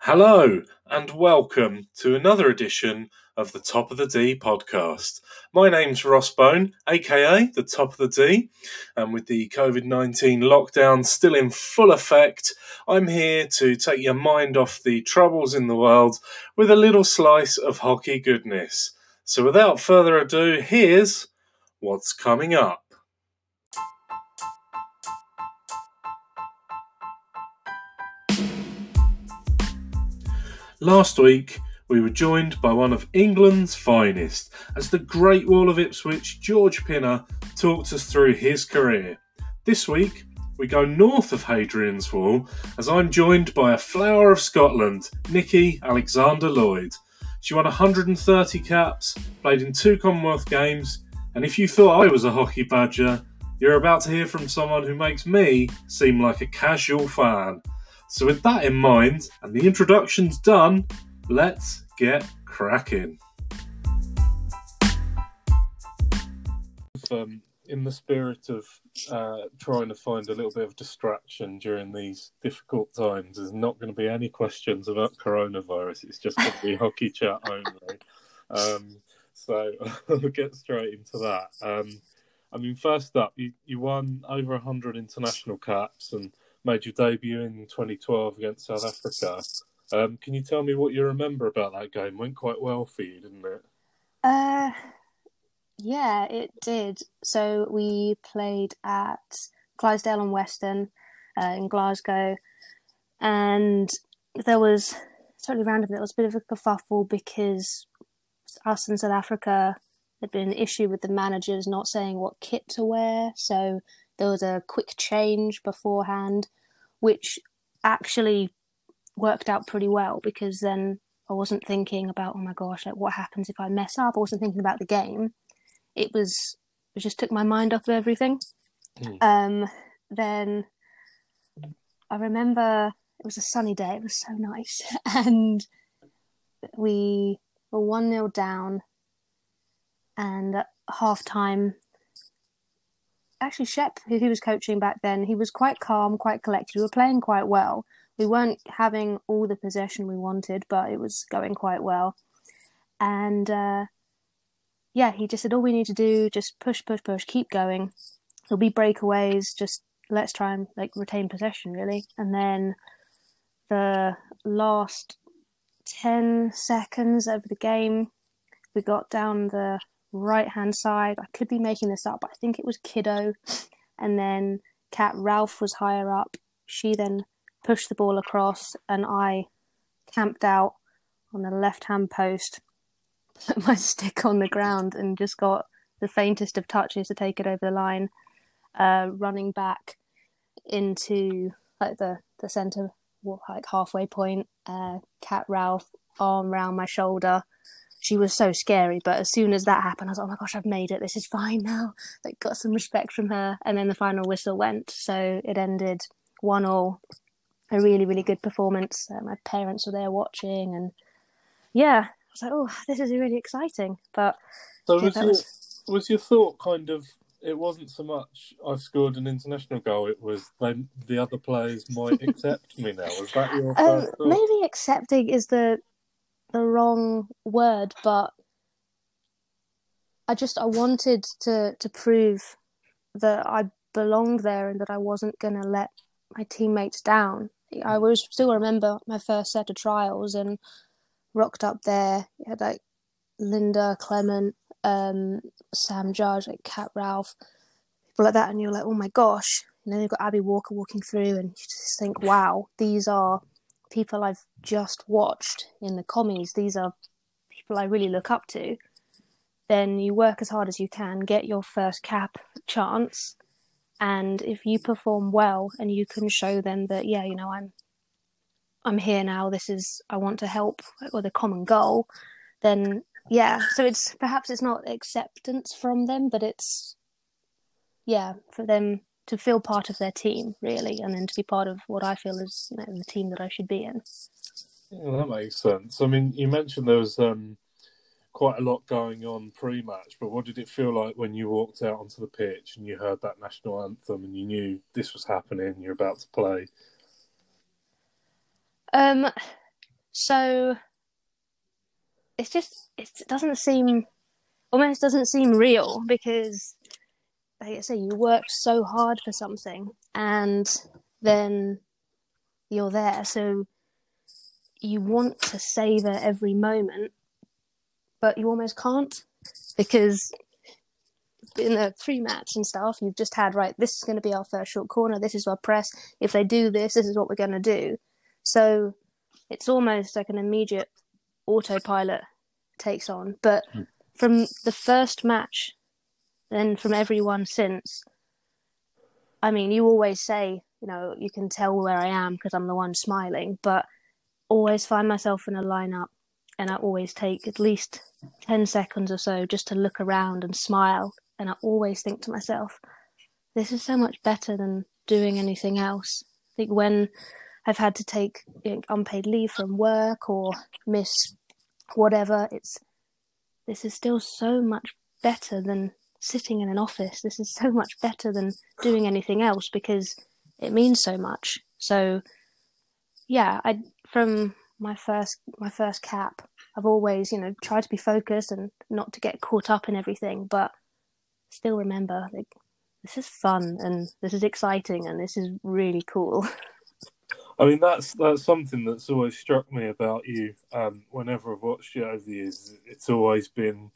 Hello and welcome to another edition of the Top of the D podcast. My name's Ross Bone, aka the Top of the D, and with the COVID-19 lockdown still in full effect, I'm here to take your mind off the troubles in the world with a little slice of hockey goodness. So without further ado, here's what's coming up. Last week, we were joined by one of England's finest as the Great Wall of Ipswich, George Pinner, talked us through his career. This week, we go north of Hadrian's Wall as I'm joined by a flower of Scotland, Nikki Alexander-Lloyd. She won 130 caps, played in 2 Commonwealth Games, and if you thought I was a hockey badger, you're about to hear from someone who makes me seem like a casual fan. So with that in mind, and the introductions done, let's get cracking. In the spirit of trying to find a little bit of distraction during these difficult times, there's not going to be any questions about coronavirus. It's just going to be hockey chat only. So we'll get straight into that. First up, you won over 100 international caps and made your debut in 2012 against South Africa. Can you tell me what you remember about that game? Went quite well for you, didn't it? Yeah, it did. So we played at Clydesdale and Western in Glasgow, and there was totally random. There was a bit of a kerfuffle because us in South Africa had been an issue with the managers not saying what kit to wear, so there was a quick change beforehand, which actually worked out pretty well because then I wasn't thinking about, oh my gosh, like what happens if I mess up? I wasn't thinking about the game. It just took my mind off of everything. Then I remember it was a sunny day. It was so nice. And we were 1-0 down. And at half-time, actually Shep, who he was coaching back then, he was quite calm, quite collected. We were playing quite well. We weren't having all the possession we wanted, but it was going quite well. And he just said, all we need to do, just push, keep going. There'll be breakaways, just let's try and retain possession, really. And then the last 10 seconds of the game, we got down the right-hand side. I could be making this up, but I think it was Kiddo. And then Kat Ralph was higher up. She then pushed the ball across, and I camped out on the left-hand post, put my stick on the ground, and just got the faintest of touches to take it over the line. Running back into the centre, halfway point. Kat Ralph, arm round my shoulder. She was so scary, but as soon as that happened, I was like, oh my gosh, I've made it. This is fine now. Got some respect from her. And then the final whistle went. So it ended 1-1. A really, really good performance. My parents were there watching. And yeah, I was like, oh, this is really exciting. But so was your thought kind of, it wasn't so much I've scored an international goal, it was the other players might accept me now. Was that your first thought? Maybe accepting is the wrong word, but I wanted to prove that I belonged there and that I wasn't going to let my teammates down. I still remember my first set of trials and rocked up there. You had Linda, Clement, Sam Judge, Kat Ralph, people like that, and you're like, oh my gosh. And then you've got Abby Walker walking through, and you just think, wow, these are people I've just watched in the commies. These are people I really look up to. Then you work as hard as you can, get your first cap chance, and if you perform well and you can show them that, yeah, I'm here now, I want to help with a common goal, then yeah. So perhaps it's not acceptance from them, but it's, yeah, for them to feel part of their team, really, and then to be part of what I feel is the team that I should be in. Yeah, that makes sense. You mentioned there was quite a lot going on pre-match, but what did it feel like when you walked out onto the pitch and you heard that national anthem and you knew this was happening, you're about to play? So it almost doesn't seem real because, like I say, you worked so hard for something and then you're there. So you want to savor every moment, but you almost can't because in the pre-match and stuff, you've just had, right, this is going to be our first short corner. This is our press. If they do this, this is what we're going to do. So it's almost like an immediate autopilot takes on. But from the first match, and from everyone since, I mean, you always say, you can tell where I am because I'm the one smiling, but always find myself in a lineup and I always take at least 10 seconds or so just to look around and smile. And I always think to myself, this is so much better than doing anything else. I think when I've had to take unpaid leave from work or miss whatever, this is still so much better than sitting in an office. This is so much better than doing anything else because it means so much. So yeah, from my first cap, I've always, tried to be focused and not to get caught up in everything, but still remember, like, this is fun and this is exciting and this is really cool. I mean, that's something that's always struck me about you. Whenever I've watched you over the years, it's always been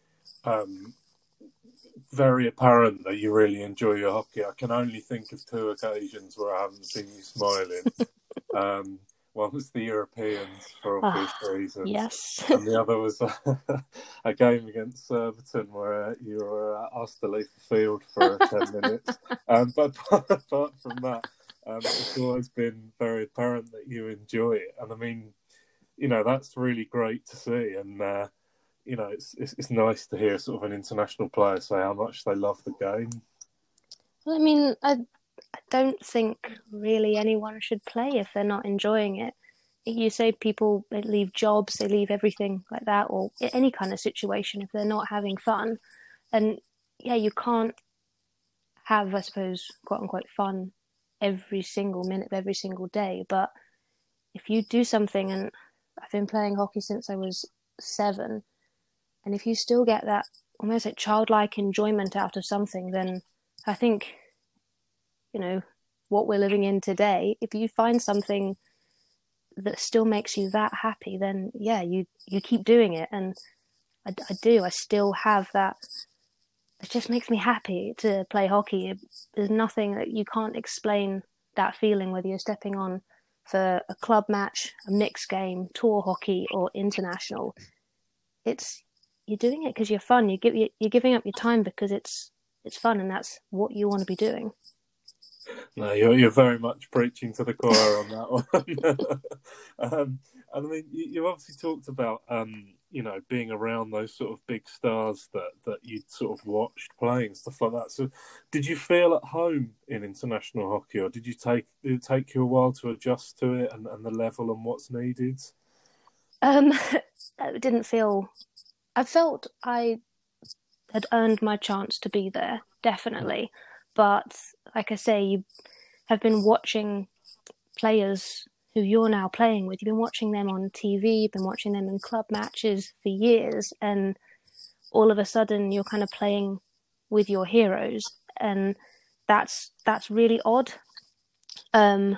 very apparent that you really enjoy your hockey. I can only think of 2 occasions where I haven't seen you smiling. One was the Europeans for obvious reasons. Yes. And the other was a game against Surbiton where you were asked to leave the field for 10 minutes. But apart from that, it's always been very apparent that you enjoy it. And I mean, that's really great to see. And, it's nice to hear sort of an international player say how much they love the game. Well, I mean, I don't think really anyone should play if they're not enjoying it. You say people, they leave jobs, they leave everything like that, or any kind of situation if they're not having fun. And yeah, you can't have, I suppose, quote unquote, fun every single minute of every single day. But if you do something, and I've been playing hockey since I was 7, and if you still get that almost like childlike enjoyment out of something, then I think, what we're living in today, if you find something that still makes you that happy, then yeah, you keep doing it. And I still have that. It just makes me happy to play hockey. There's nothing that you can't explain that feeling, whether you're stepping on for a club match, a mixed game, tour hockey, or international. You're doing it because you're fun. You're giving up your time because it's fun, and that's what you want to be doing. No, you're very much preaching to the choir on that one. And I mean, you obviously talked about being around those sort of big stars that you'd sort of watched playing, stuff like that. So, did you feel at home in international hockey, or did it take you a while to adjust to it and the level and what's needed? It didn't feel. I felt I had earned my chance to be there, definitely. But like I say, you have been watching players who you're now playing with. You've been watching them on TV, you've been watching them in club matches for years, and all of a sudden you're kind of playing with your heroes, and that's really odd. I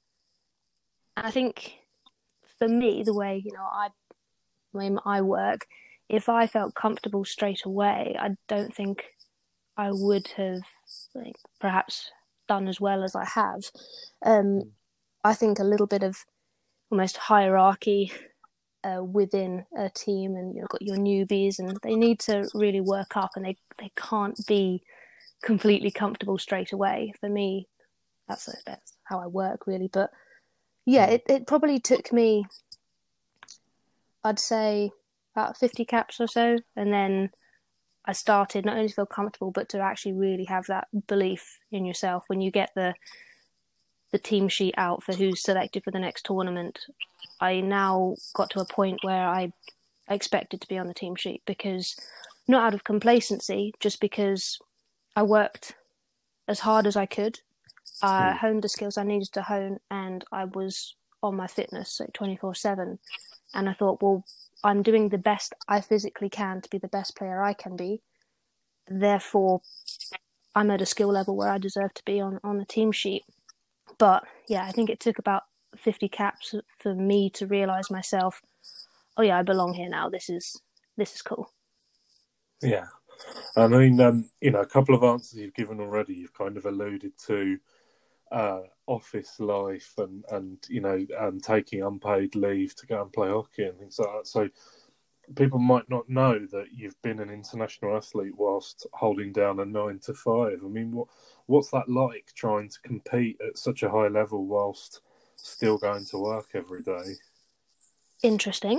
think for me, the way I work, if I felt comfortable straight away, I don't think I would have perhaps done as well as I have. I think a little bit of almost hierarchy within a team, and you've got your newbies, and they need to really work up, and they can't be completely comfortable straight away. For me, that's how I work, really. But yeah, it probably took me, I'd say, about 50 caps or so, and then I started not only to feel comfortable, but to actually really have that belief in yourself. When you get the team sheet out for who's selected for the next tournament, I now got to a point where I expected to be on the team sheet, because not out of complacency, just because I worked as hard as I could, honed the skills I needed to hone, and I was on my fitness, like 24/7. And I thought, well, I'm doing the best I physically can to be the best player I can be. Therefore, I'm at a skill level where I deserve to be on the team sheet. But yeah, I think it took about 50 caps for me to realise myself, oh yeah, I belong here now. This is cool. Yeah. I mean, a couple of answers you've given already, you've kind of alluded to office life and taking unpaid leave to go and play hockey and things like that. So people might not know that you've been an international athlete whilst holding down a 9 to 5. I mean, what's that like, trying to compete at such a high level whilst still going to work every day? Interesting.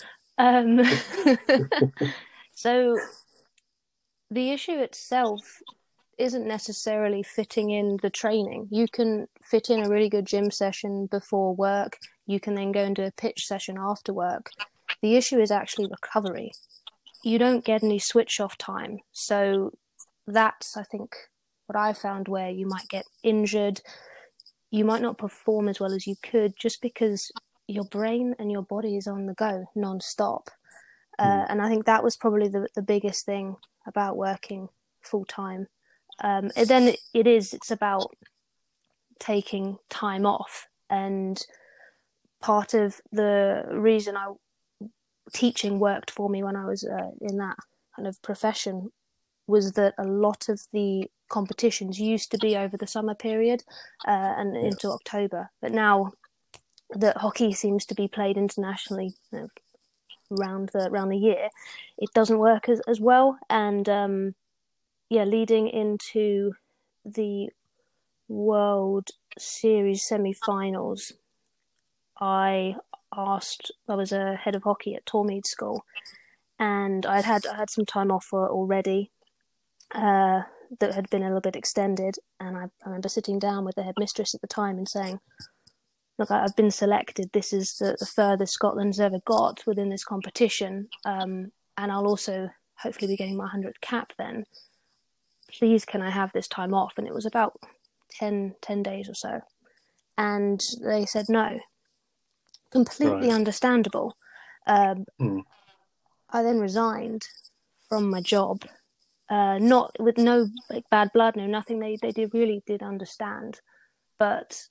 So the issue itself isn't necessarily fitting in the training. You can fit in a really good gym session before work. You can then go and do a pitch session after work. The issue is actually recovery. You don't get any switch off time. So that's, I think, what I found, where you might get injured. You might not perform as well as you could just because your brain and your body is on the go non-stop. And I think that was probably the biggest thing about working full-time. Then it's about taking time off. And part of the reason teaching worked for me when I was in that kind of profession was that a lot of the competitions used to be over the summer period and into October. But now that hockey seems to be played internationally around the year, it doesn't work as well. And leading into the World Series semi-finals, I was a head of hockey at Tormead School, and I had some time off already that had been a little bit extended. And I remember sitting down with the headmistress at the time and saying, look, I've been selected. This is the furthest Scotland's ever got within this competition, and I'll also hopefully be getting my 100th cap then. Please, can I have this time off? And it was about 10 days or so. And they said no. Completely understandable. I then resigned from my job, not with no bad blood, no nothing. They really did understand. But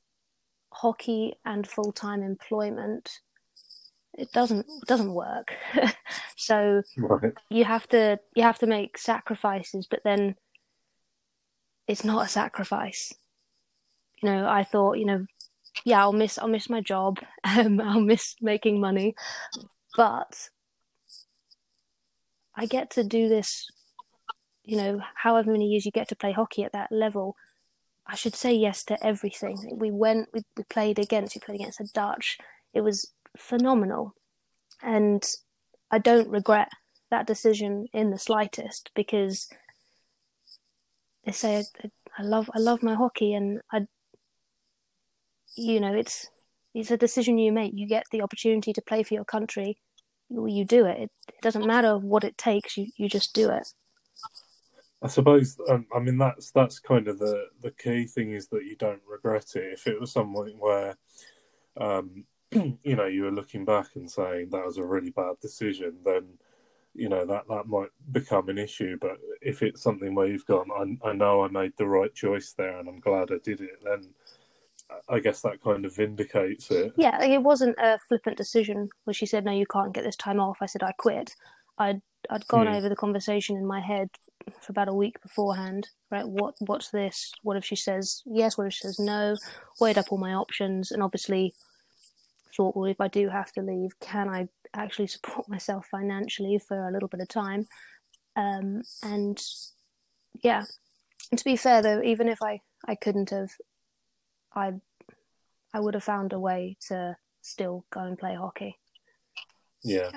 hockey and full-time employment, it doesn't work. So you have to make sacrifices, but then it's not a sacrifice. I thought, I'll miss my job, I'll miss making money, but I get to do this, however many years you get to play hockey at that level. I should say yes to everything. We played against the Dutch. It was phenomenal. And I don't regret that decision in the slightest, because they say I love my hockey, and it's a decision you make. You get the opportunity to play for your country, you do it. It doesn't matter what it takes. You just do it. I suppose, that's kind of the key thing, is that you don't regret it. If it was something where, you were looking back and saying that was a really bad decision, then, that might become an issue. But if it's something where you've gone, I know I made the right choice there and I'm glad I did it, then I guess that kind of vindicates it. Yeah, it wasn't a flippant decision where she said, no, you can't get this time off. I said I quit. I'd gone over the conversation in my head for about a week beforehand, right? What's this? What if she says yes? What if she says no? Weighed up all my options, and obviously thought, well, if I do have to leave, can I actually support myself financially for a little bit of time? And yeah, and to be fair though, even if I couldn't have, I would have found a way to still go and play hockey. Yeah.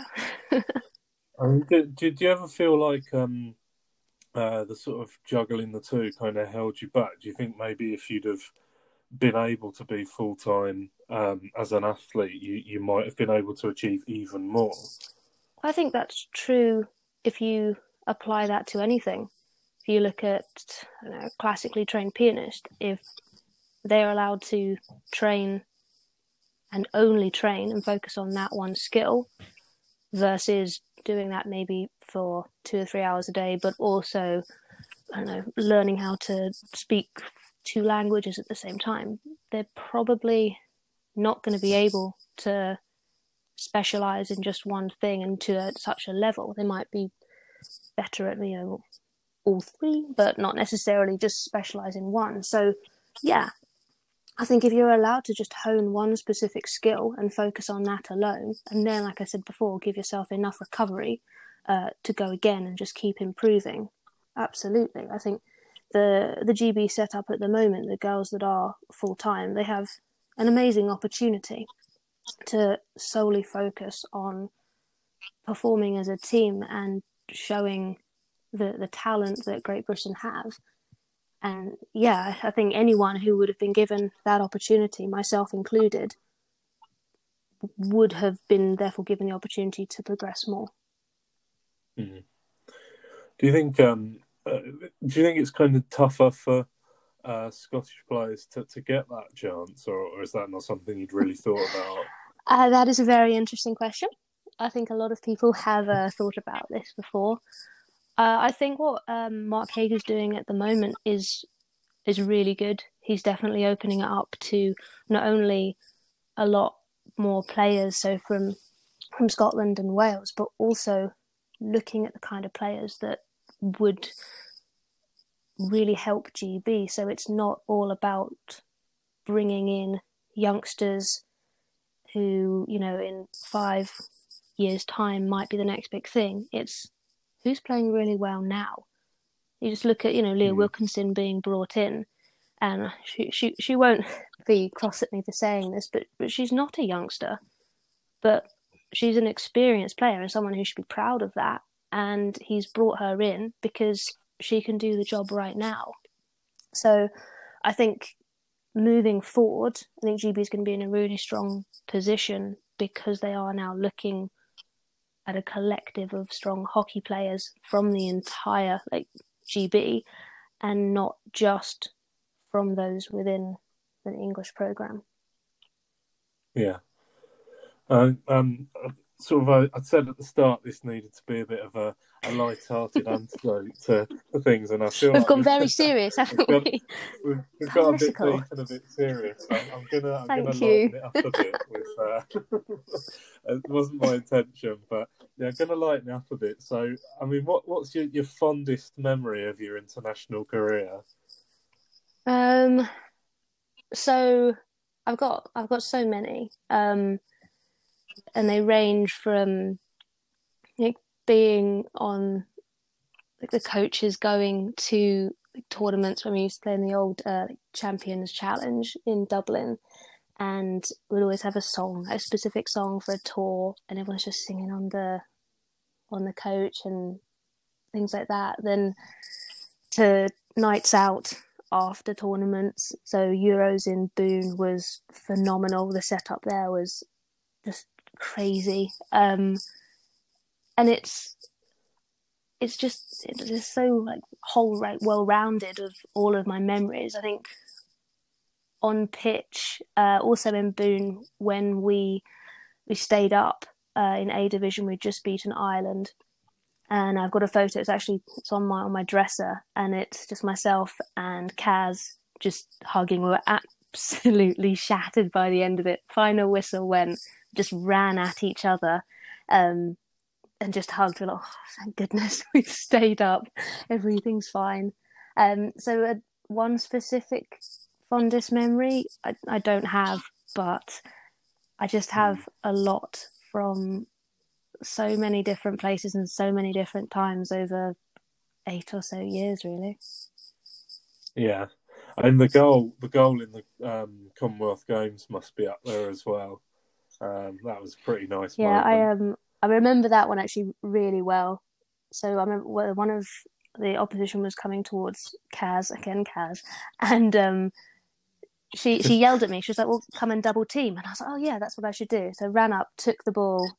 Did you ever feel like the sort of juggling the two kind of held you back? Do you think maybe if you'd have been able to be full-time as an athlete, you might have been able to achieve even more? I think that's true if you apply that to anything. If you look at a classically trained pianist, if they're allowed to train and only train and focus on that one skill versus doing that maybe for 2 or 3 hours a day, but also, I don't know, learning how to speak 2 languages at the same time. They're probably not going to be able to specialize in just one thing and to such a level. They might be better at, all 3, but not necessarily just specialize in one. So, yeah, I think if you're allowed to just hone one specific skill and focus on that alone, and then, like I said before, give yourself enough recovery to go again and just keep improving, absolutely. I think the GB setup at the moment, the girls that are full-time, they have an amazing opportunity to solely focus on performing as a team and showing the talent that Great Britain have. And yeah, I think anyone who would have been given that opportunity, myself included, would have been therefore given the opportunity to progress more. Mm. Do you think it's kind of tougher for Scottish players to get that chance, or is that not something you'd really thought about? That is a very interesting question. I think a lot of people have thought about this before. I think what Mark Hager's doing at the moment is really good. He's definitely opening it up to not only a lot more players, so from Scotland and Wales, but also looking at the kind of players that would really help GB. So it's not all about bringing in youngsters who, in 5 years' time might be the next big thing. It's who's playing really well now. You just look at, Leah Wilkinson being brought in, and she won't be cross at me for saying this, but she's not a youngster, but she's an experienced player and someone who should be proud of that. And he's brought her in because she can do the job right now. So I think moving forward, I think GB is going to be in a really strong position because they are now looking at a collective of strong hockey players from the entire GB, and not just from those within the English program. Yeah. I'd said at the start this needed to be a bit of a light-hearted antidote to things, and I feel we've like gone very serious, haven't we? We've got a bit deep and a bit serious. I'm gonna lighten it up a bit with. It wasn't my intention, but yeah, I'm gonna lighten it up a bit. So, I mean, what's your fondest memory of your international career? So I've got so many. And they range from being on the coaches going to tournaments when we used to play in the old Champions Challenge in Dublin, and we'd always have a specific song for a tour, and everyone's just singing on the coach and things like that. Then to nights out after tournaments, so Euros in Boone was phenomenal. The setup there was just crazy, and it's just so well-rounded of all of my memories. I think on pitch, also in Boone, when we stayed up in A Division, we'd just beaten Ireland, and I've got a photo. It's on my dresser, and it's just myself and Kaz just hugging. We were absolutely shattered by the end of it. Final whistle went, just ran at each other, and just hugged. We're like, oh, thank goodness we've stayed up. Everything's fine. So one specific fondest memory I don't have, but I just have a lot from so many different places and so many different times over 8 or so years, really. Yeah. And the goal in the Commonwealth Games must be up there as well. That was a pretty nice moment. I remember that one actually really well. So I remember one of the opposition was coming towards Kaz, and she yelled at me. She was like, "Well, come and double team." And I was like, "Oh yeah, that's what I should do." So I ran up, took the ball,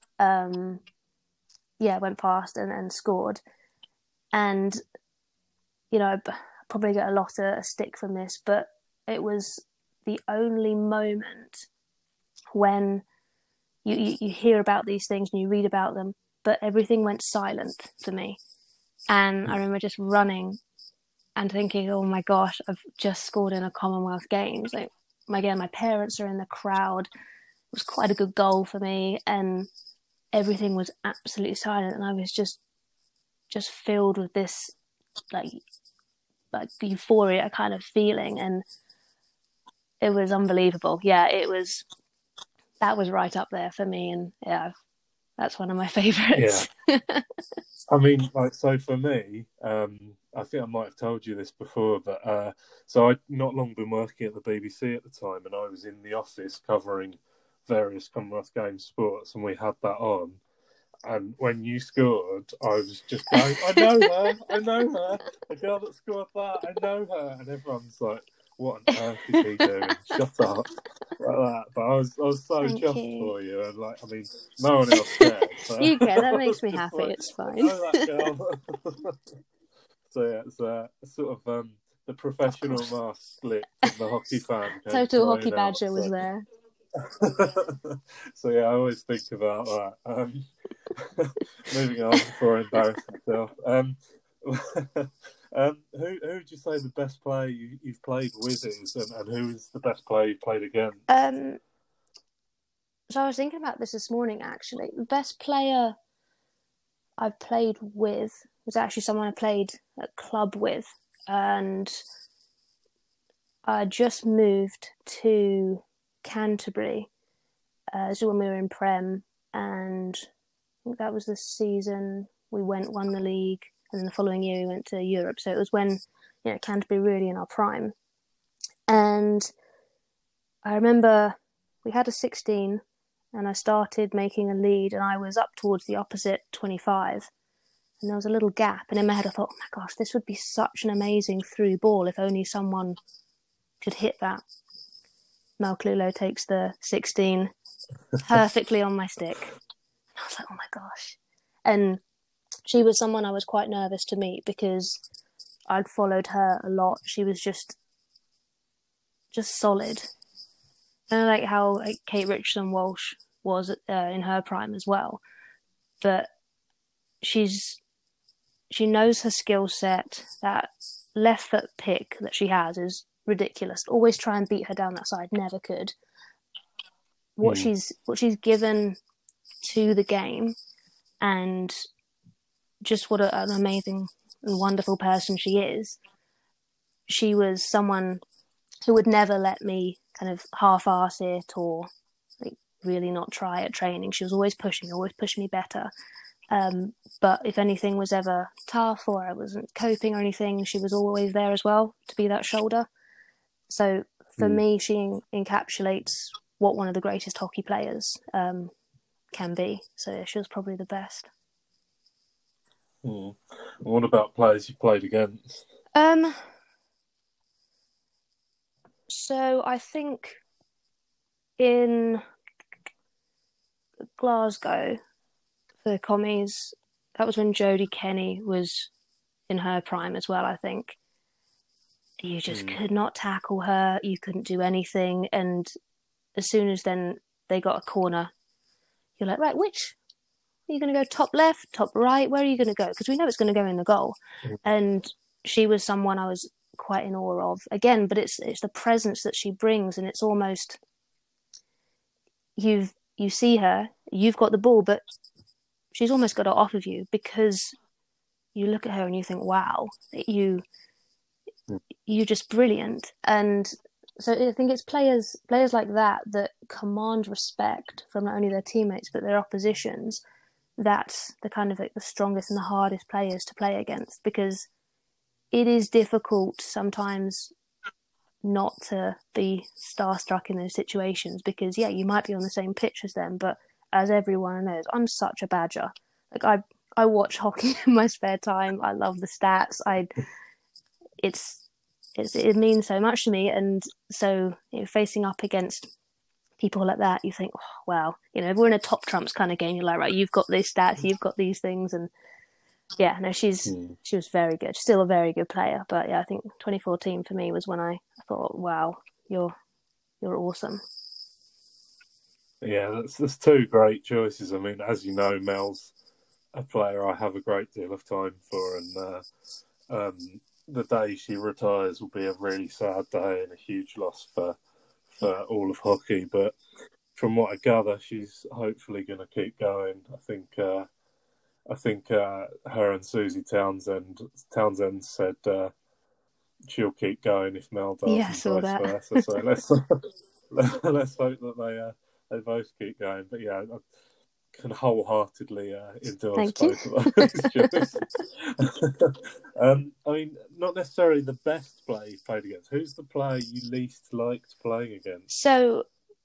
went past and scored. And I probably get a lot of stick from this, but it was the only moment when you hear about these things and you read about them, but everything went silent for me. And I remember just running and thinking, oh my gosh, I've just scored in a Commonwealth Games. Like, again, my parents are in the crowd. It was quite a good goal for me, and everything was absolutely silent, and I was just filled with this like euphoria kind of feeling, and it was unbelievable. Yeah, that was right up there for me, and yeah, that's one of my favourites. Yeah. I mean, like, so for me, I think I might have told you this before, but so I'd not long been working at the BBC at the time, and I was in the office covering various Commonwealth Games sports, and we had that on. And when you scored, I was just going, I know her, the girl that scored that, I know her. And everyone's like, what on earth is he doing? Shut up. Like that. But I was so chuffed for you. And like, I mean, no one else cared. But you care, that makes me happy, like, it's fine. I know that girl. So yeah, it's sort of the professional mask slipped and the hockey fan. Total hockey badger was there. So yeah, I always think about that. Moving on before I embarrass myself. Who would you say the best player you've played with is, and who is the best player you've played against? So I was thinking about this morning, actually. The best player I've played with was actually someone I played at club with, and I just moved to Canterbury so when we were in Prem, and I think that was the season we won the league, and then the following year we went to Europe. So it was when Canterbury really in our prime. And I remember we had a 16, and I started making a lead, and I was up towards the opposite 25, and there was a little gap, and in my head I thought, oh my gosh, this would be such an amazing through ball if only someone could hit that. Mel Clulo takes the 16 perfectly on my stick. And I was like, oh my gosh. And she was someone I was quite nervous to meet because I'd followed her a lot. She was just solid. And I like how Kate Richardson-Walsh was in her prime as well. But she knows her skill set. That left foot pick that she has is ridiculous. Always try and beat her down that side, never could. What she's given to the game, and just what an amazing and wonderful person she is. She was someone who would never let me kind of half-arse it or like really not try at training. She was always pushing me better. But if anything was ever tough or I wasn't coping or anything, she was always there as well to be that shoulder. So for me, she encapsulates what one of the greatest hockey players can be. So she was probably the best. What about players you played against? So I think in Glasgow for the commies, that was when Jodie Kenny was in her prime as well, I think. You just could not tackle her. You couldn't do anything. And as soon as then they got a corner, you're like, right, which? Are you going to go top left, top right? Where are you going to go? Because we know it's going to go in the goal. And she was someone I was quite in awe of. Again, but it's the presence that she brings, and it's almost you see her, you've got the ball, but she's almost got it off of you because you look at her and you think, wow, you're just brilliant. And so I think it's players like that command respect from not only their teammates but their oppositions. That's the kind of the strongest and the hardest players to play against, because it is difficult sometimes not to be starstruck in those situations, because you might be on the same pitch as them, but as everyone knows, I'm such a badger. Like I watch hockey in my spare time. I love the stats. It means so much to me, and so facing up against people like that, you think, oh, wow, if we're in a top trumps kind of game, you're like, right, you've got these stats, you've got these things, and she was very good. Still a very good player, but I think 2014 for me was when I thought, wow, you're awesome. Yeah, that's two great choices. I mean, as you know, Mel's a player I have a great deal of time for, and the day she retires will be a really sad day and a huge loss for all of hockey. But from what I gather, she's hopefully going to keep going. I think her and Susie Townsend said she'll keep going if Mel Yeah, does, I and saw vice that. versa. So let's hope that they both keep going. But yeah, I can wholeheartedly endorse Thank you. both of those choices. I mean, not necessarily the best player you played against. Who's the player you least liked playing against? So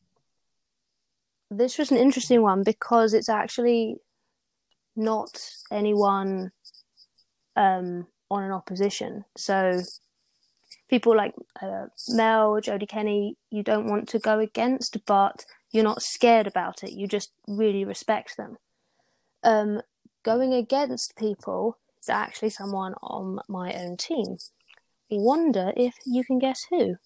this was an interesting one because it's actually not anyone on an opposition. So people like Mel, Jodie Kenny, you don't want to go against, but you're not scared about it. You just really respect them. Going against people is actually someone on my own team. I wonder if you can guess who.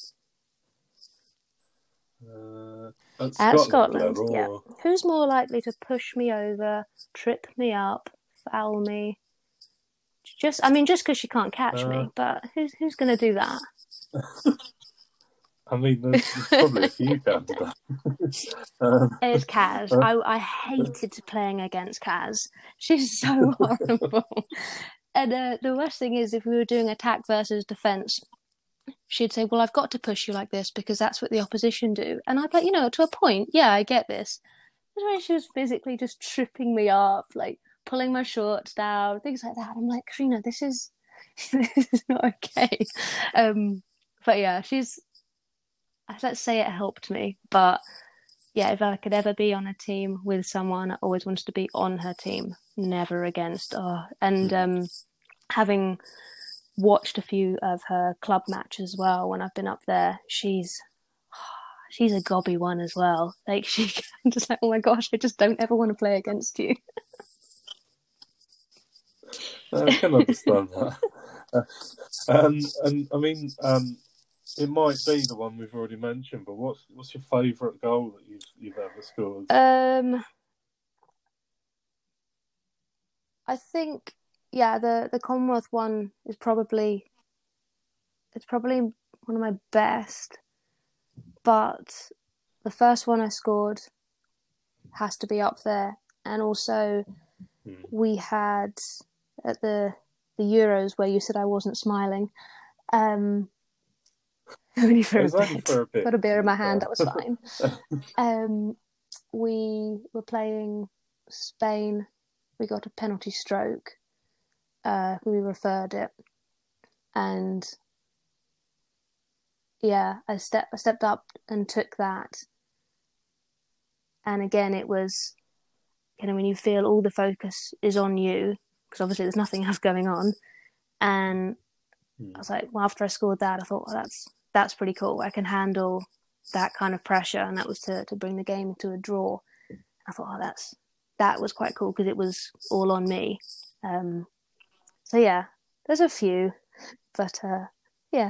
At At Scotland Scotland, level, yeah. or Who's more likely to push me over, trip me up, foul me? Just because she can't catch uh, me, but who's going to do that? I mean, there's probably a few candidates. It's Kaz. I hated playing against Kaz. She's so horrible. And the worst thing is, if we were doing attack versus defense, she'd say, "Well, I've got to push you like this because that's what the opposition do." And I'd be like, to a point, yeah, I get this. But when she was physically just tripping me up, like pulling my shorts down, things like that, I'm like, Karina, this is this is not okay. But yeah, let's say it helped me. But yeah, if I could ever be on a team with someone, I always wanted to be on her team, never against. Oh, and having watched a few of her club matches as well when I've been up there, she's a gobby one as well. Like she just like, oh my gosh, I just don't ever want to play against you. I can understand that. And I mean, it might be the one we've already mentioned, but what's your favourite goal that you've ever scored? I think yeah, the Commonwealth one is probably one of my best, but the first one I scored has to be up there. And also, we had at the Euros where you said I wasn't smiling. Only for a bit. Got a beer in my hand. That was fine. We were playing Spain. We got a penalty stroke. We referred it, and yeah, I stepped up and took that. And again, it was when you feel all the focus is on you, because obviously there's nothing else going on. And I was like, well, after I scored that, I thought, well, that's pretty cool. I can handle that kind of pressure, and that was to bring the game to a draw. I thought, oh, that was quite cool because it was all on me. So yeah, there's a few, but yeah.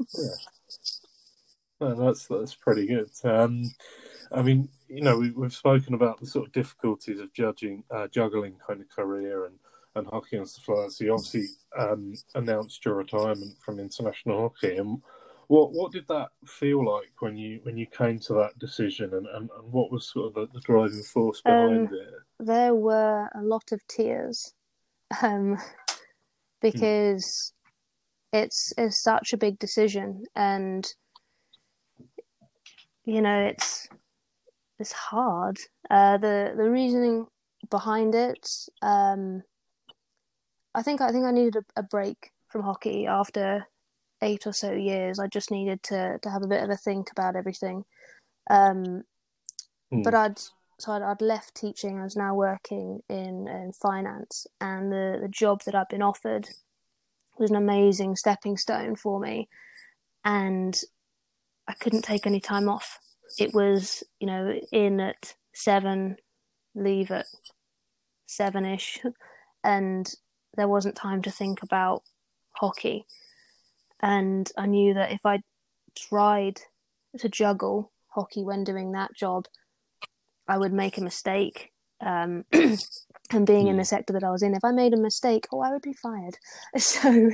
Well, that's pretty good. I mean, we've spoken about the sort of difficulties of juggling kind of career and hockey and stuff like that. So you obviously announced your retirement from international hockey, and what did that feel like when you came to that decision, and what was sort of the driving force behind it? There were a lot of tears, because it's such a big decision, and it's hard. The reasoning behind it, I think I needed a break from hockey after 8 or so years. I just needed to have a bit of a think about everything. But I'd left teaching. I was now working in finance, and the job that I'd been offered was an amazing stepping stone for me, and I couldn't take any time off. It was, in at 7, leave at 7ish, and there wasn't time to think about hockey. And I knew that if I tried to juggle hockey when doing that job, I would make a mistake. And being in the sector that I was in, if I made a mistake, I would be fired. So,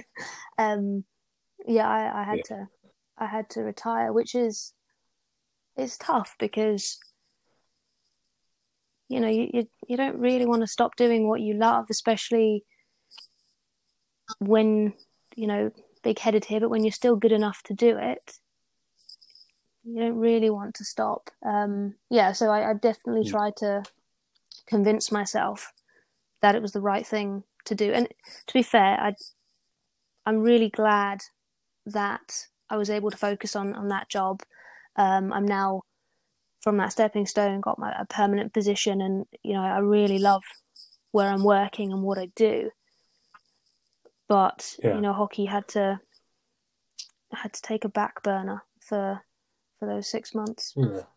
I had to retire, which is it's tough because you don't really want to stop doing what you love, especially when big-headed here, but when you're still good enough to do it, you don't really want to stop. So I definitely tried to convince myself that it was the right thing to do. And to be fair, I'm really glad that I was able to focus on that job. I'm now, from that stepping stone, got a permanent position, and I really love where I'm working and what I do. But hockey had to take a back burner for those 6 months.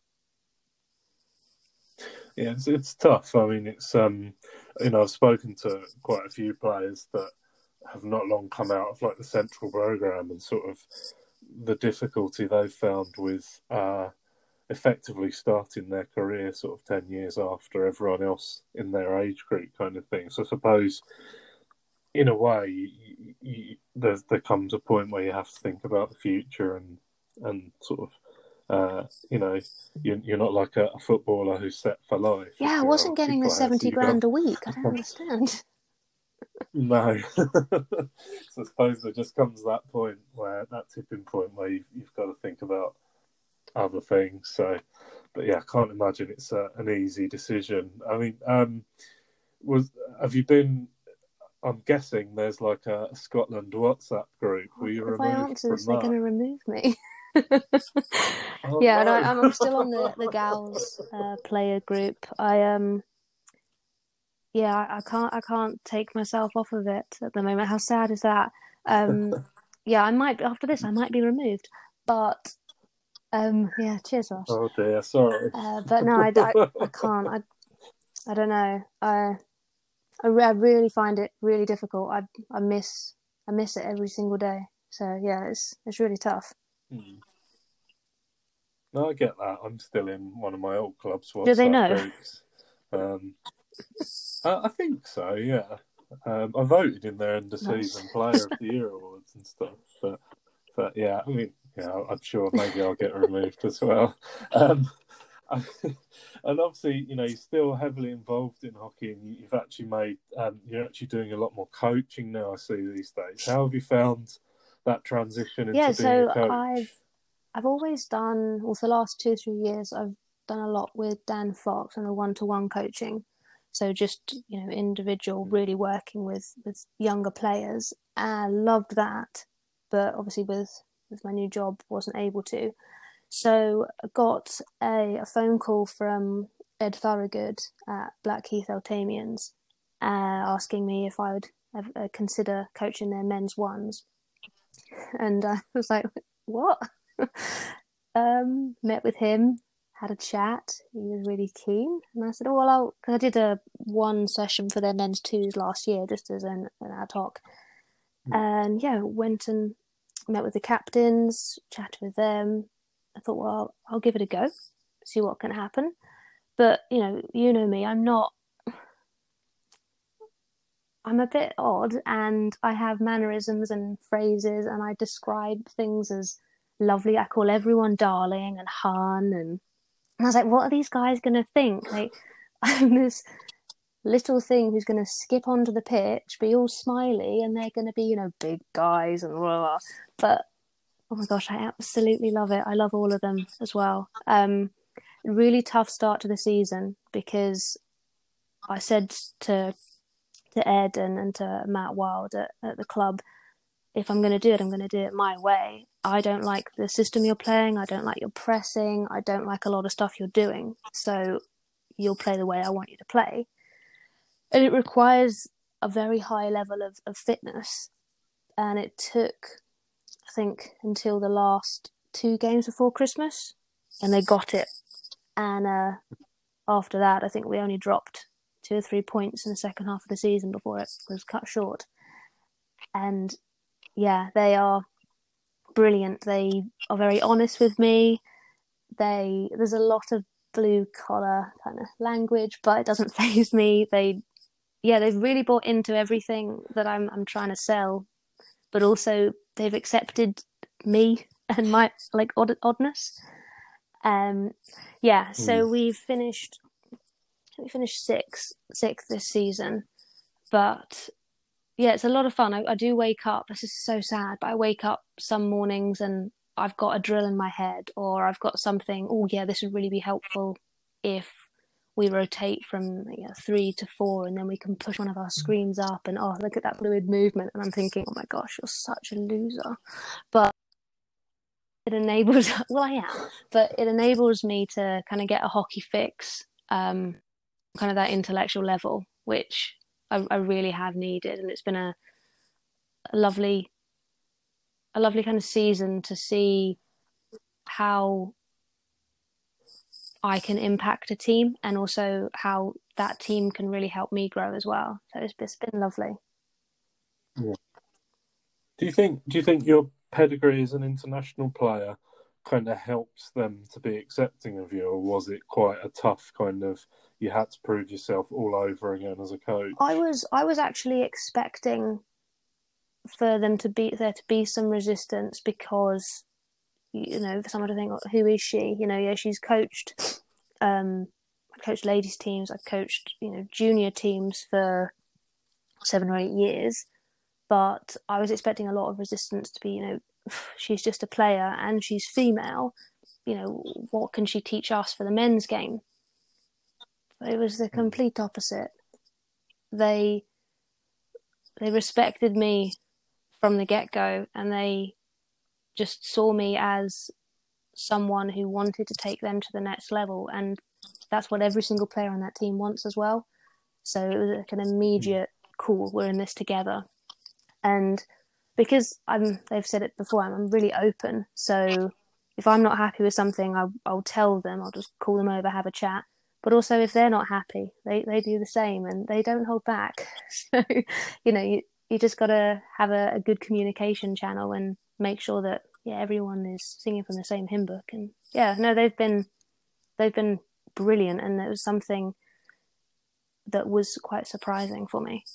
Yeah, it's tough. I mean, it's I've spoken to quite a few players that have not long come out of like the central program, and sort of the difficulty they've found with effectively starting their career sort of 10 years after everyone else in their age group, kind of thing. So I suppose, in a way, there comes a point where you have to think about the future and sort of. You're not like a footballer who's set for life. Yeah, I wasn't getting the 70 grand a week. I don't understand. No. So I suppose there just comes that point that tipping point where you've got to think about other things. So, but yeah, I can't imagine it's an easy decision. I mean, have you been? I'm guessing there's like a Scotland WhatsApp group. Were you removed? If I answer this, they're going to remove me. Oh, yeah, no. and I'm still on the gals player group. I can't take myself off of it at the moment. How sad is that? I might, after this I might be removed, but cheers, Ross. Oh dear, sorry. But no, I can't. I don't know. I really find it really difficult. I miss it every single day. So yeah, it's really tough. No, I get that. I'm still in one of my old clubs' WhatsApp Do they know? groups. I think so. Yeah, I voted in their end of season Player of the Year awards and stuff. But yeah, I mean, I'm sure maybe I'll get removed as well. And obviously, you're still heavily involved in hockey, and you've actually made. You're actually doing a lot more coaching now, I see these days. How have you found that transition into being a coach? I've always done, for the last 2-3 years, I've done a lot with Dan Fox and the one-to-one coaching. So just, individual, really working with younger players. I loved that, but obviously with my new job, wasn't able to. So I got a phone call from Ed Thorogood at Blackheath Eltamians asking me if I would consider coaching their men's ones. And I was like, what? Met with him, had a chat. He was really keen, and I said, "Oh, because I did one session for their men's twos last year, just as an ad hoc." And went and met with the captains, chatted with them. I thought, well, I'll give it a go, see what can happen. But you know me, I'm a bit odd, and I have mannerisms and phrases, and I describe things as lovely. I call everyone darling and hun, and I was like, what are these guys going to think? Like, I'm this little thing who's going to skip onto the pitch, be all smiley, and they're going to be, big guys and blah, blah, blah. But oh my gosh, I absolutely love it. I love all of them as well. Really tough start to the season because I said to Ed and to Matt Wild at the club, if I'm going to do it, I'm going to do it my way. I don't like the system you're playing. I don't like your pressing. I don't like a lot of stuff you're doing. So you'll play the way I want you to play. And it requires a very high level of fitness. And it took, I think, until the last 2 games before Christmas. And they got it. And after that, I think we only dropped 2 or 3 points in the second half of the season before it was cut short. And yeah, they are brilliant. They are very honest with me. There's a lot of blue collar kind of language, but it doesn't faze me. They've really bought into everything that I'm trying to sell, but also they've accepted me and my like oddness. So we finished sixth this season, but yeah, it's a lot of fun. I do wake up. This is so sad, but I wake up some mornings and I've got a drill in my head, or I've got something. Oh yeah, this would really be helpful if we rotate from 3 to 4, and then we can push one of our screens up. And look at that fluid movement. And I'm thinking, oh my gosh, you're such a loser. But it enables. Well, I am, but it enables me to kind of get a hockey fix, kind of that intellectual level, which I really have needed, and it's been a lovely kind of season to see how I can impact a team, and also how that team can really help me grow as well. So it's been lovely. Yeah. Do you think your pedigree as an international player kind of helps them to be accepting of you, or was it quite a tough kind of, you had to prove yourself all over again as a coach? I was actually expecting for them to be some resistance, because for someone to think, who is she? She's coached ladies teams, I've coached junior teams for 7 or 8 years, but I was expecting a lot of resistance to be, she's just a player and she's female, what can she teach us for the men's game? But it was the complete opposite. They respected me from the get-go, and they just saw me as someone who wanted to take them to the next level, and that's what every single player on that team wants as well. So it was like an immediate, cool, we're in this together. And because they've said it before, I'm really open. So if I'm not happy with something, I'll tell them. I'll just call them over, have a chat. But also, if they're not happy, they do the same, and they don't hold back. So, you just got to have a good communication channel and make sure that everyone is singing from the same hymn book. And they've been brilliant, and it was something that was quite surprising for me.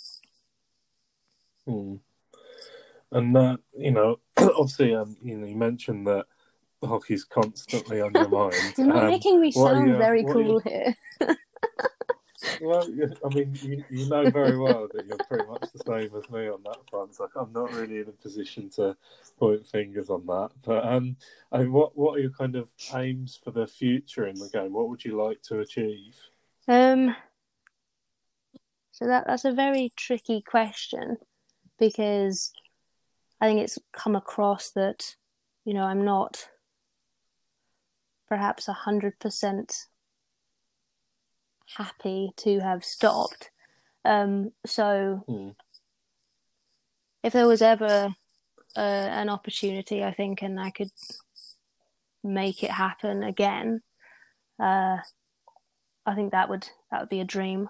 And obviously, you mentioned that hockey's constantly on your mind. You're not making me sound very cool here. Well, I mean, you know very well that you're pretty much the same as me on that front. So I'm not really in a position to point fingers on that. But what are your kind of aims for the future in the game? What would you like to achieve? So that's a very tricky question, because I think it's come across that I'm not perhaps 100% happy to have stopped. So if there was ever an opportunity, I think, and I could make it happen again, I think that would be a dream.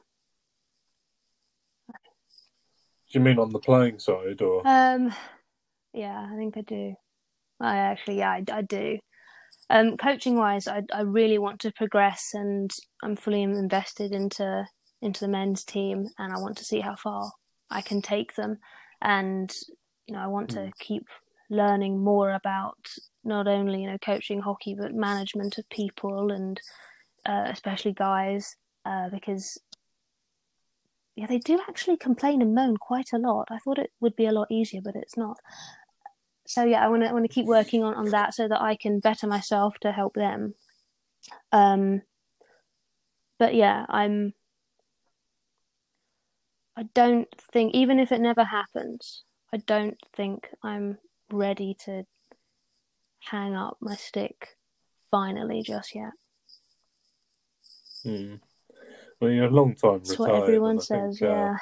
Do you mean on the playing side, or? Yeah, I think I do. I do. Coaching wise, I really want to progress, and I'm fully invested into the men's team, and I want to see how far I can take them. And I want to keep learning more about not only coaching hockey, but management of people, and especially guys, because they do actually complain and moan quite a lot. I thought it would be a lot easier, but it's not. So I want to keep working on that, so that I can better myself to help them. But I don't think, even if it never happens, I don't think I'm ready to hang up my stick finally just yet. Well, you're a long time retired. That's what everyone says, yeah.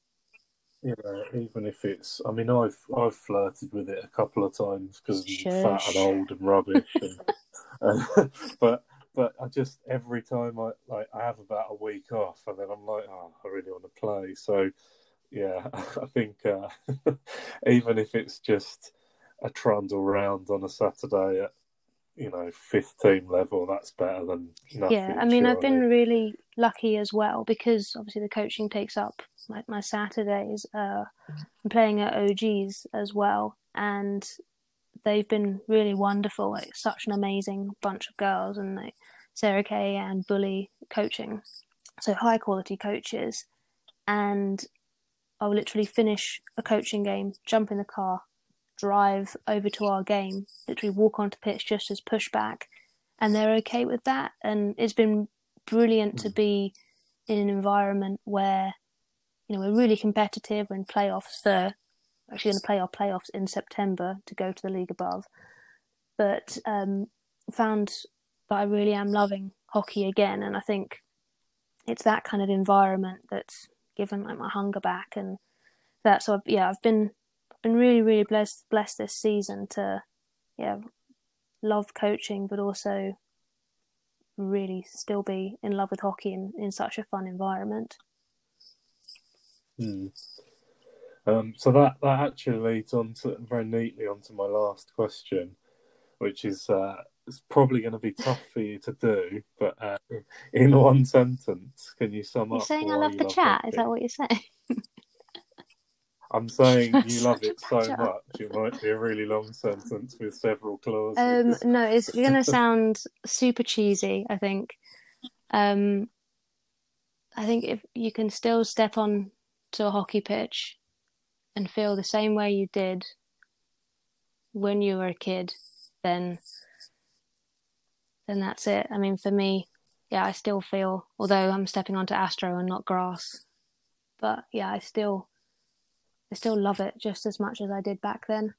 Even if it's, I mean, I've flirted with it a couple of times because I'm fat and old and rubbish, but I just, every time I have about a week off, and then I'm like, I really want to play. So I think even if it's just a trundle round on a Saturday at fifth team level, that's better than Yeah, nothing, I mean, I've been surely. really lucky as well because obviously the coaching takes up my Saturdays. I'm playing at OGs as well, and they've been really wonderful. Like such an amazing bunch of girls, and like Sarah Kay and Bully coaching, so high quality coaches. And I'll literally finish a coaching game, jump in the car, drive over to our game, literally walk onto pitch just as pushback, and they're okay with that. And it's been brilliant to be in an environment where we're really competitive. We're in playoffs. We're actually going to play our playoffs in September to go to the league above. But found that I really am loving hockey again, and I think it's that kind of environment that's given like my hunger back, and that. So I've been really really blessed this season to love coaching, but also really still be in love with hockey in such a fun environment. So that actually leads on to very neatly onto my last question, which is it's probably going to be tough for you to do, but in one sentence, can you sum up? You're saying I love the chat? Is that what you're saying? I'm saying you love it so much. It might be a really long sentence with several clauses. No, it's going to sound super cheesy, I think. I think if you can still step on to a hockey pitch and feel the same way you did when you were a kid, then that's it. I mean, for me, I still feel, although I'm stepping onto Astro and not grass, but I still love it just as much as I did back then.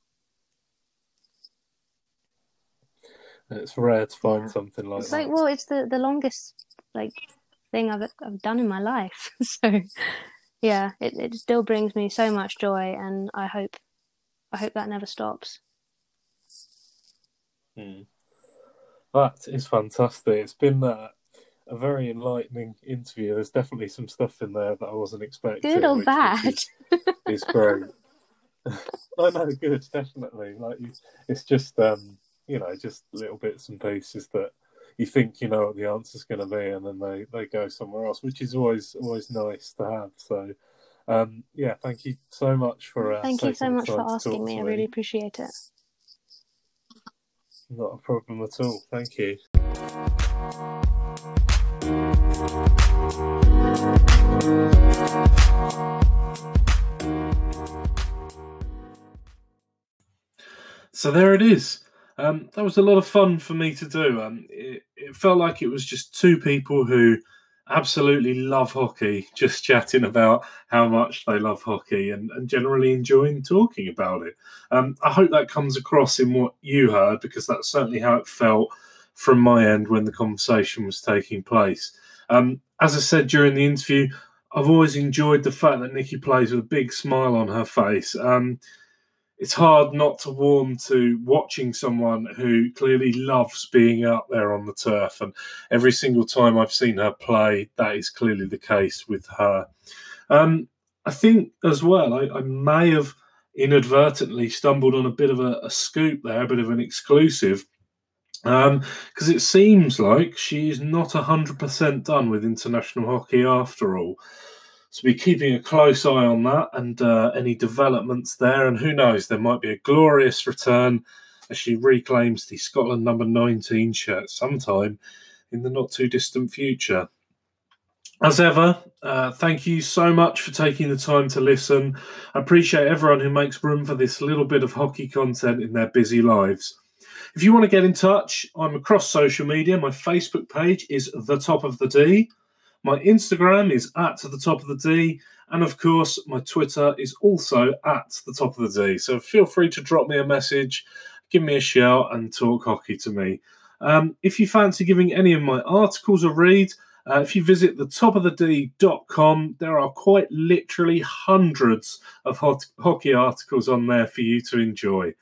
It's rare to find something like that. Well, it's the longest thing I've done in my life. So it still brings me so much joy, and I hope that never stops. That is fantastic. It's been a very enlightening interview. There's definitely some stuff in there that I wasn't expecting. Good or bad? It's great. No, good, definitely. It's just just little bits and pieces that you think you know what the answer's going to be, and then they go somewhere else, which is always nice to have. So, thank you so much for thank you so much for asking me. I really appreciate it. Not a problem at all. Thank you. So there it is. That was a lot of fun for me to do. It felt like it was just two people who absolutely love hockey, just chatting about how much they love hockey and generally enjoying talking about it. I hope that comes across in what you heard, because that's certainly how it felt from my end when the conversation was taking place. As I said during the interview, I've always enjoyed the fact that Nikki plays with a big smile on her face. It's hard not to warm to watching someone who clearly loves being out there on the turf. And every single time I've seen her play, that is clearly the case with her. I think as well, I may have inadvertently stumbled on a bit of a scoop there, a bit of an exclusive, because it seems like she's not 100% done with international hockey after all. So be keeping a close eye on that and any developments there. And who knows, there might be a glorious return as she reclaims the Scotland number 19 shirt sometime in the not too distant future. As ever, thank you so much for taking the time to listen. I appreciate everyone who makes room for this little bit of hockey content in their busy lives. If you want to get in touch, I'm across social media. My Facebook page is The Top of the D. My Instagram is at The Top of the D. And of course, my Twitter is also at The Top of the D. So feel free to drop me a message, give me a shout and talk hockey to me. If you fancy giving any of my articles a read, if you visit thetopofthed.com, there are quite literally hundreds of hockey articles on there for you to enjoy.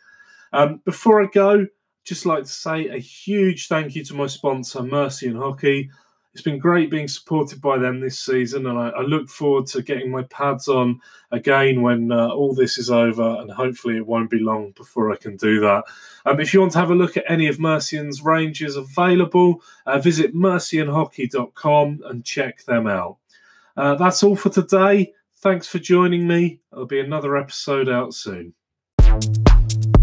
Before I go, just like to say a huge thank you to my sponsor, Mercy and Hockey. It's been great being supported by them this season, and I look forward to getting my pads on again when all this is over, and hopefully it won't be long before I can do that. If you want to have a look at any of Mercian's ranges available, visit mercianhockey.com and check them out. That's all for today. Thanks for joining me. There'll be another episode out soon.